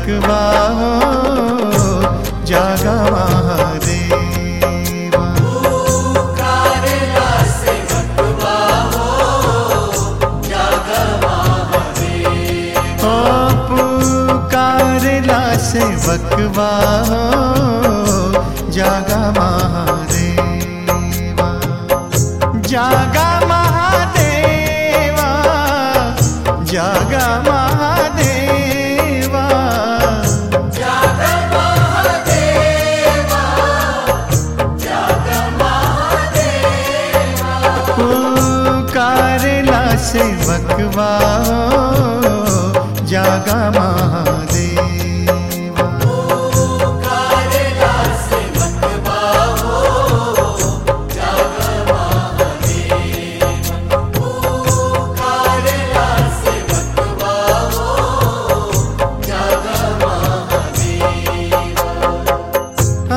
सेवकवा हो जागा महादेवा। पुकारेला सेवकवा हो जागा महादेवा। ओ पुकारेला सेवकवा हो जागा महादेवा। जागा महादेवा, जागा महादेवा, जागा महादेवा, जागा महादेवा। पुकारेला सेवकवा हो जागा महादेवा। पुकारेला सेवकवा हो जागा महादेवा। पुकारेला सेवकवा हो जागा महादेवा। आ,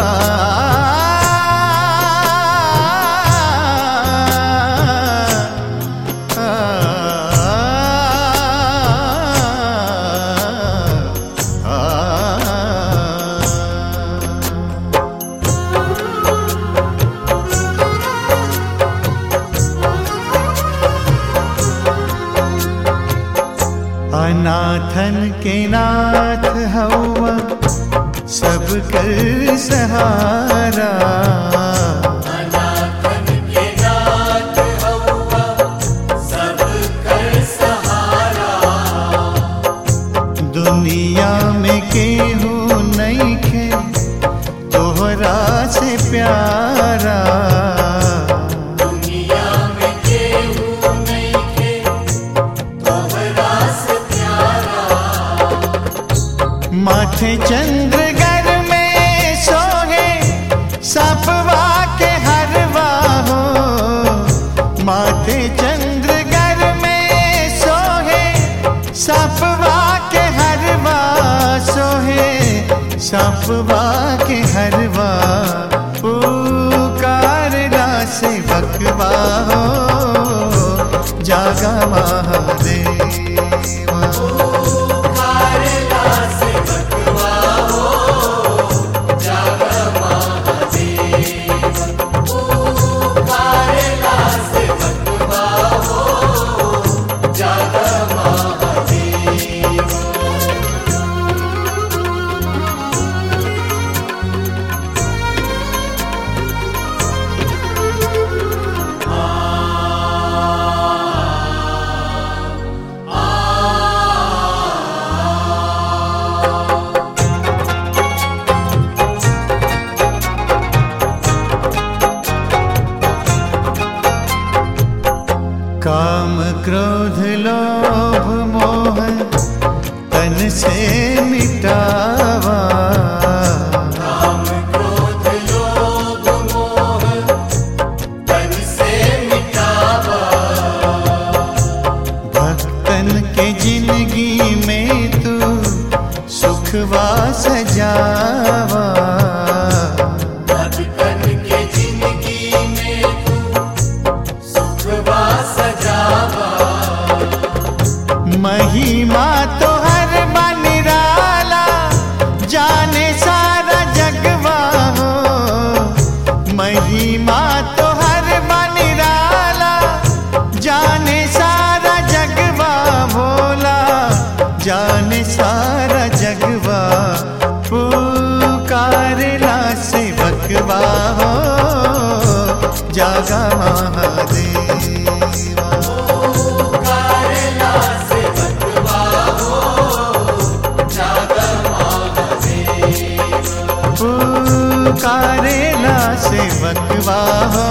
अनाथन के नाथ हवा सब कर सहारा। अनाथन के नाथ हवा सब कर सहारा। दुनिया में केहू नहीं खे तोहरा से प्यारा। दुनिया में केहू नइखे तोहरा से प्यारा। माथे चंद्र घर में सोहे सपवा के हरवा हो। माथे चंद्र घर में सोहे सपवा के हरवा। सोहे सपवा के हरवा। पुकारला सेवकवा हो जागा महादेवा। पुकारेला सेवकवा हो जागा महादेवा। पुकारेला सेवकवा हो जागा महादेवा। काम क्रोध लोभ मोह तन से मिटावा। काम क्रोध लोभ मोह तन से मिटावा। भक्तन के जिंदगी में तू सुखवा सजावा। भक्तन के जिंदगी में तू सुखवा सजावा। महिमा तो हर बनिराला जाने सारा जगवा हो। महिमा तो हर बनिराला जाने सारा जगवा। भोला जाने सारा जगवा। पुकारला सेवकवा हो जागा महादेवा। पुकारेला सेवकवा हो जागा महादेवा। पुकारेला सेवकवा हो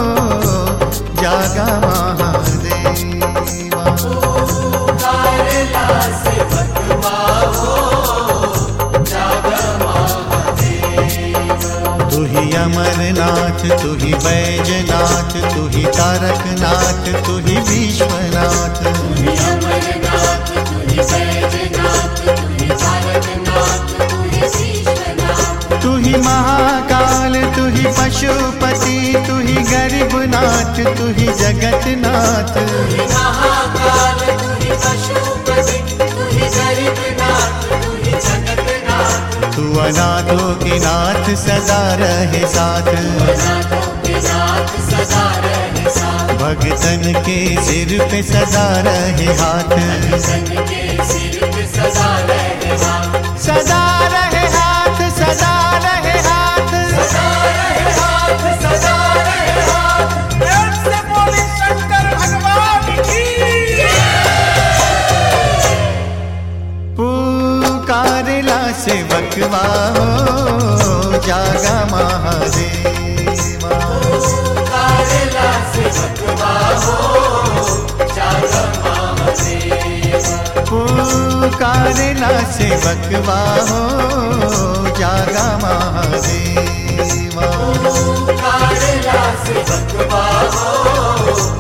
जागा महादेवा। पुकारेला सेवकवा हो जागा महादेवा। तू ही अमरनाथ, तू ही बैजनाथ, तू ही तारकनाथ, तू ही विश्वनाथ। तू ही अमरनाथ, तू ही बैजनाथ, तू ही तारकनाथ, तू ही विश्वनाथ। तू ही महाकाल, तू ही पशुपति, तू ही गरीबनाथ, तू ही जगतनाथ। तू ही महाकाल, तू ही पशुपति, तू ही गरीबनाथ, तू ही तू अनाथों के नाथ सदा रहे साथ, अनाथों के नाथ सदा रहे साथ, भगतन के सिर पे सदा रहे हाथ, भगतन के सिर पे सदा रहे हाथ, सदा रहे हाथ, सदा रहे हाथ, सदा रहे हाथ, सदा रहे हाथ। प्रेम से बोले शंकर भगवान की। पुकारला सेवकवा हो जागा महादेवा, पुकारला सेवकवा हो जागा महादेवा, पुकारला सेवकवा हो जागा महादेवा, पुकारला सेवकवा हो